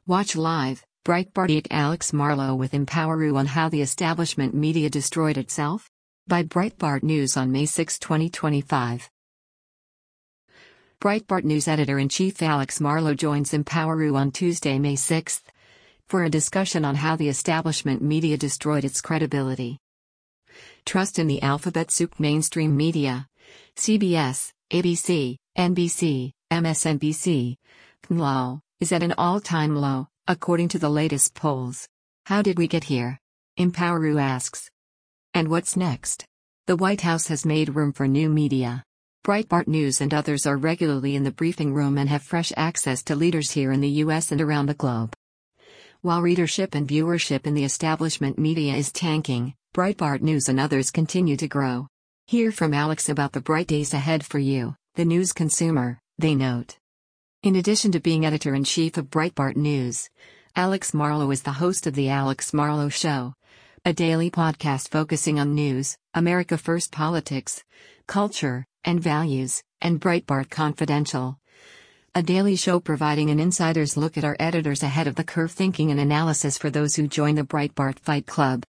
Watch live, Breitbart Alex Marlow with Empoweroo on how the establishment media destroyed itself? By Breitbart News on May 6, 2025. Breitbart News Editor-in-Chief Alex Marlow joins Empoweroo on Tuesday, May 6, for a discussion on how the establishment media destroyed its credibility. Trust in the alphabet soup mainstream media, CBS, ABC, NBC, MSNBC, KNLO, is at an all-time low, according to the latest polls. How did we get here? Empoweroo asks. And what's next? The White House has made room for new media. Breitbart News and others are regularly in the briefing room and have fresh access to leaders here in the U.S. and around the globe. While readership and viewership in the establishment media is tanking, Breitbart News and others continue to grow. Hear from Alex about the bright days ahead for you, the news consumer, they note. In addition to being editor-in-chief of Breitbart News, Alex Marlow is the host of The Alex Marlow Show, a daily podcast focusing on news, America First politics, culture, and values, and Breitbart Confidential, a daily show providing an insider's look at our editors ahead of the curve thinking and analysis for those who join the Breitbart Fight Club.